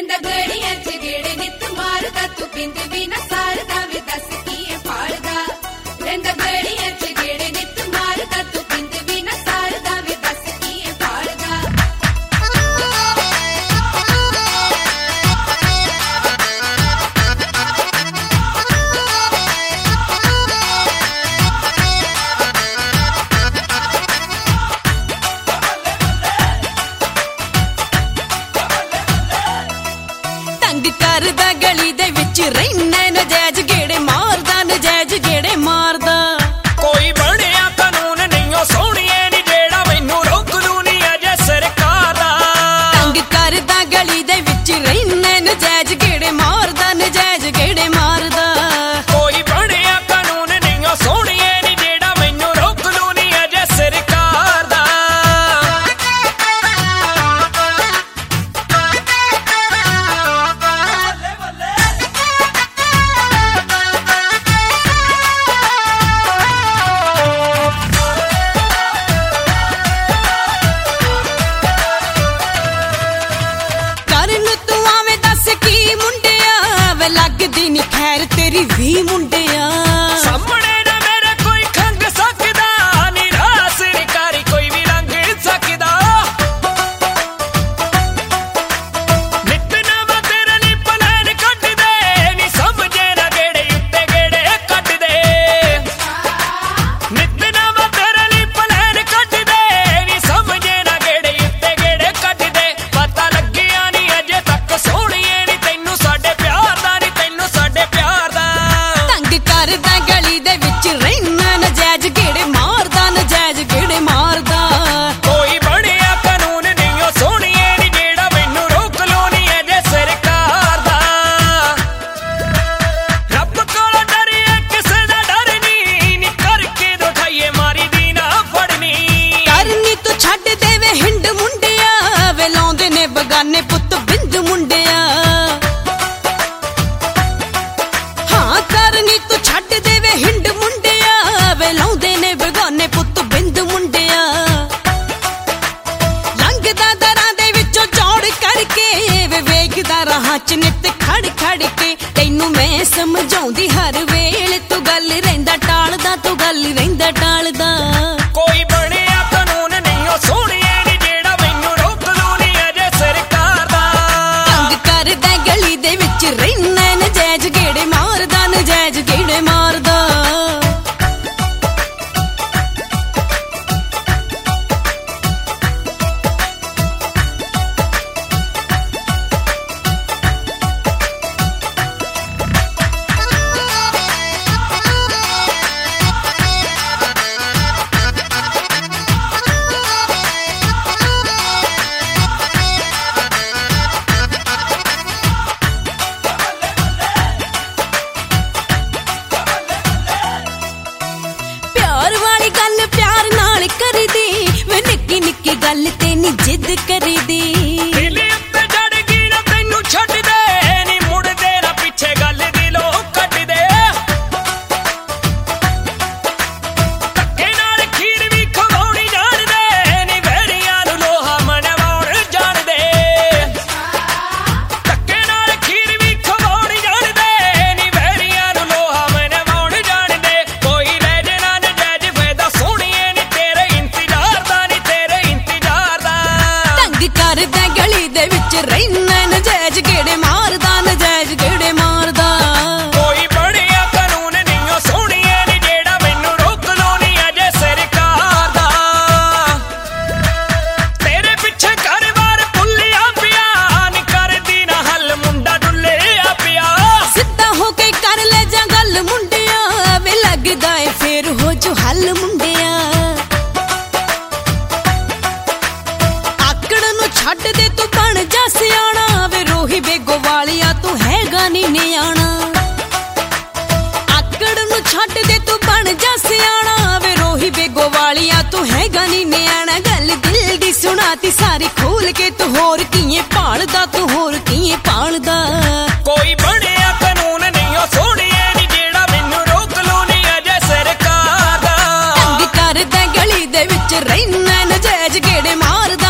ਰਹਿੰਦਾ ਗੜੀਆਂ ਚ ਗੇੜੇ ਨਿੱਤ ਮਾਰਦਾ ਤੂੰ ਬਿੰਦ ਵੀ ਨਾ ਸਾਰਦਾ ਵੇ ਦੱਸ ਕੀ ਫਾੜਦਾ ਰਹਿੰਦਾ ਗੜੀਆਂ ਚ ਗੇੜੇ ਨਿੱਤ ਮਾਰਦਾ ਤੂੰ ਬਿੰਦ ਵੀ ਨਾ ਸਾਰਦਾ ਵੇ ਦੱਸ ਕੀ ਫਾੜਦਾ ਤੰਗ ਕਰਦਾ ਗਲੀ ਦੇ ਵਿੱਚ ਰਹਿਣਾ ਨਜਾਇਜ਼ ਗੇੜੇ ਮਾਰਦਾ ਨਜਾਇਜ਼ ਗੇੜੇ ਮਾਰਦਾ ਕੋਈ ਬਣਿਆ ਕਾਨੂੰਨ ਨਹੀਂ ਓ ਸੋਹਣੀਏ ਨੀ ਜਿਹੜਾ ਮੈਨੂੰ ਰੋਕ ਦੂ ਨੀ ਅਜੇ ਸਰਕਾਰ ਦਾ ਤੰਗ ਕਰਦਾ ਗਲੀ ਦੇ ਵਿੱਚ ਰਹਿਣਾ ਨਜਾਇਜ਼ ਗੇੜੇ ਮਾਰਦਾ ਨਜਾਇਜ਼ ਗੇੜੇ ਮਾਰਦਾ ਕੋਈ ਬਣਿਆ ਕਾਨੂੰਨ ਨਹੀਂ ਓ ਸੋਹਣੀਏ ਨੀ ਜਿਹੜਾ ਮੈਨੂੰ ਰੋਕ ਦੂ ਨੀ ਅਜੇ ਸਰਕਾਰ ਦਾ ਕਰਨ ਤੂੰ ਆਵੇਂ ਦੱਸ ਕੀ ਮੁੰਡਿਆ ਵੇ ਲੱਗਦੀ ਨੀ ਖੈਰ ਤੇਰੀ ਵੀ ਮੁੰਡਿਆ ਸਾਹਮਣੇ ਨਾ ਮੇਰੇ ਕੋਈ ਖੰਗ ਸਕਦਾ ਨੀ ਰਾਸ ਨੀ ਕਾਰੀ ਕੋਈ ਵੀ ਲੰਘ ਸਕਦਾ ਨਿੱਤ ਨਵਾਂ ਤੇਰਾ ਨੀ ਪਲਾਨ ਕੱਢਦੇ ਨੀ ਸਮਝੇ ਨਾ ਗੇੜੇ ਉੱਤੇ ਗੇੜੇ ਕੱਢਦੇ ਨਿੱਤ ਨਵਾਂ ਤੇਰਾ ਨੀ ਪਲਾਨ ਕੱਢਦੇ ਨੀ ਸਮਝੇ ਨਾ ਗੇੜੇ ਉੱਤੇ ਗੇੜੇ ਕੱਢਦੇ ਪਤਾ ਲੱਗਿਆ ਨੀ ਅਜੇ ਤੱਕ ਸੋਹਣੀਏ ਨੀ ਤੈਨੂੰ ਸਾਡੇ ਪਿਆਰ ਦਾ ਨੀ ਤੈਨੂੰ ਸਾਡੇ ਪਿਆਰ ਦਾ ਤੰਗ ਕਰਦਾ ਗਲੀ ਦੇ ਵਿੱਚ ਰਹਿਣਾ ਨਜਾਇਜ਼ ਗੇੜੇ ਮਾਰਦਾ ਨਜਾਇਜ਼ ਗੇੜੇ ਮਾਰਦਾ ਕੋਈ ਬਣਿਆ ਕਾਨੂੰਨ ਨਹੀਂ ਓ ਸੋਹਣੀਏ ਨੀ ਜਿਹੜਾ ਮੈਨੂੰ ਰੋਕ ਲੋ ਨੀ ਅਜੇ ਸਰਕਾਰ ਦਾ ਰੱਬ ਕੋਲੋਂ ਡਰੀਏ ਕਿਸੇ ਦਾ ਡਰ ਨੀ ਕਰਕੇ ਦਿਖਾਈਏ ਮਾਰੀ ਦੀ ਨਾ ਫੜਨੀ ਕਰਨੀ ਤੂੰ ਛੱਡ ਦੇਵੇ ਹਿੰਡ ਮੁੰਡਿਆ ਵੇ ਲਾਉਂਦੇ ਨੇ ਬਗਾਨੇ ਪੁੱਤ ਬਿੰਦ ਮੁੰਡਿਆ ਹਾਂ ਕਰਨੀ ਤੂੰ ਛੱਡ ਦੇਵੇ ਹਿੰਡ ਮੁੰਡਿਆ ਵੇ ਲਾਉਂਦੇ ਨੇ ਬਗਾਨੇ ਪੁੱਤ ਬਿੰਦ ਮੁੰਡਿਆ ਲੰਘਦਾ ਦਰਾਂ ਦੇ ਵਿੱਚੋਂ ਚੌੜ ਕਰਕੇ ਵੇ ਵੇਖਦਾ ਰਾਹਾਂ ਚ ਨਿੱਤ ਖੜ ਖੜ ਕੇ ਤੈਨੂੰ ਮੈਂ ਸਮਝਾਉਂਦੀ ਹਰ ਵੇਲੇ ਤੂੰ ਗੱਲ ਰਹਿੰਦਾ ਟਾਲਦਾ ਤੂੰ ਗੱਲ ਰਹਿੰਦਾ ਟਾਲਦਾ ਕੋਈ ਬਣਿਆ ਕਾਨੂੰਨ ਨਹੀਂ ਓ ਸੋਹਣੀਏ ਨੀ ਜਿਹੜਾ ਮੈਨੂੰ ਰੋਕ ਲੋ ਨੀ ਅਜੇ ਸਰਕਾਰ ਦਾ ਤੰਗ ਕਰਦਾ ਗਲੀ ਦੇ ਵਿੱਚ ਰਹਿਣਾ ਨਜਾਇਜ਼ ਗੇੜੇ ਮਾਰਦਾ ਨਜਾਇਜ਼ ਗੇੜੇ ਮਾਰਦਾ ਪਿਆਰ ਵਾਲੀ ਗੱਲ ਪਿਆਰ ਨਾਲ ਕਰੀਦੀ ਵੇ ਨਿੱਕੀ ਨਿੱਕੀ ਗੱਲ ਤੇ ਨੀ ਜਿੱਦ ਕਰੀਦੀ ਦਿਲ ਉੱਤੇ ਜੜ ਗਈ ਨਾ ਤੈਨੂੰ ਛੱਡਦੇ ਨੀ ਮੁੜਦੇ ਨਾ ਪਿੱਛੇ ਗੱਲ ਦਿਲੋਂ ਕੱਢਦੇ ਧੱਕੇ ਨਾਲ ਖੀਰ ਵੀ ਖਵਾਉਣੀ ਜਾਣਦੇ ਨੀ ਵੈਰੀਆਂ ਨੂੰ ਲੋਹਾ ਮਨਵਾਉਣ ਜਾਣਦੇ ਧੱਕੇ ਨਾਲ ਖੀਰ ਵੀ ਖਵਾਉਣੀ ਜਾਣਦੇ ਨੀ ਵੈਰੀਆਂ ਨੂੰ ਲੋਹਾ ਮਨਵਾਉਣ ਜਾਣਦੇ ਕੋਈ ਰਹਿ ਜਾਣਾ ਨਜਾਇਜ਼ ਫਾਇਦਾ ਸੋਹਣੀਏ ਨੀ ਤੇਰੇ ਇੰਤਜ਼ਾਰ ਦਾ ਨੀ ਤੇਰੇ ਇੰਤਜ਼ਾਰ ਦਾ ਤੰਗ ਕਰਦਾ ਗਲੀ ਦੇ ਵਿੱਚ ਰਹਿਣਾ ਨਜਾਇਜ਼ ਗੇੜੇ ਮਾਰਦਾ ਨਜਾਇਜ਼ ਗੇੜੇ ਮਾਰਦਾ ਕੋਈ ਬਣਿਆ ਕਾਨੂੰਨ ਨਹੀਂ ਓ ਸੋਹਣੀਏ ਨੀ ਜਿਹੜਾ ਮੈਨੂੰ ਰੋਕ ਲੋ ਨੀ ਅਜੇ ਸਰਕਾਰ ਦਾ ਤੇਰੇ ਪਿੱਛੇ ਘਰ-ਬਾਰ ਭੁੱਲਿਆ ਪਿਆ ਨੀ ਕਰਦੀ ਨਾ ਹੱਲ ਮੁੰਡਾ ਡੁੱਲਿਆ ਪਿਆ ਸਿੱਧਾ ਹੋ ਕੇ ਕਰ ਲੈ ਜਾਂ ਗੱਲ ਮੁੰਡਿਆ ਵੇ ਲੱਗਦਾ ਏ ਫੇਰ ਹੋ ਜੋ ਹੱਲ ਮੁੰਡਿਆ ਆਕੜ ਨੂੰ ਛੱਡ ਦੇ ਤੂੰ ਬਣ ਜਾ ਸਿਆਣਾ ਵੇ ਰੋਹੀ ਬੇਗੋ ਵਾਲਿਆ ਤੂੰ ਹੈਗਾ ਨੀ ਨਿਆਣਾ ਆਕੜ ਨੂੰ ਛੱਡ ਦੇ ਤੂੰ ਬਣ ਜਾ ਸਿਆਣਾ ਵੇ ਰੋਹੀ ਬੇਗੋ ਵਾਲਿਆ ਤੂੰ ਹੈਗਾ ਨੀ ਨਿਆਣਾ ਗੱਲ ਦਿਲ ਦੀ ਸੁਣਾਤੀ ਸਾਰੀ ਖੋਲ ਕੇ ਤੂੰ ਹੋਰ ਕੀਏ ਭਾਲਦਾ ਤੂੰ ਹੋਰ ਕੀਏ ਭਾਲਦਾ ਕੋਈ ਬਣਿਆ ਕਾਨੂੰਨ ਨਹੀਂ ਓ ਸੋਹਣੀਏ ਨੀ ਜਿਹੜਾ ਮੈਨੂੰ ਰੋਕ ਲੋ ਨੀ ਅਜੇ ਸਰਕਾਰ ਦਾ ਤੰਗ ਕਰਦਾ ਗਲੀ ਦੇ ਵਿੱਚ ਰਹਿਣਾ ਨਜਾਇਜ਼ ਗੇੜੇ ਮਾਰਦਾ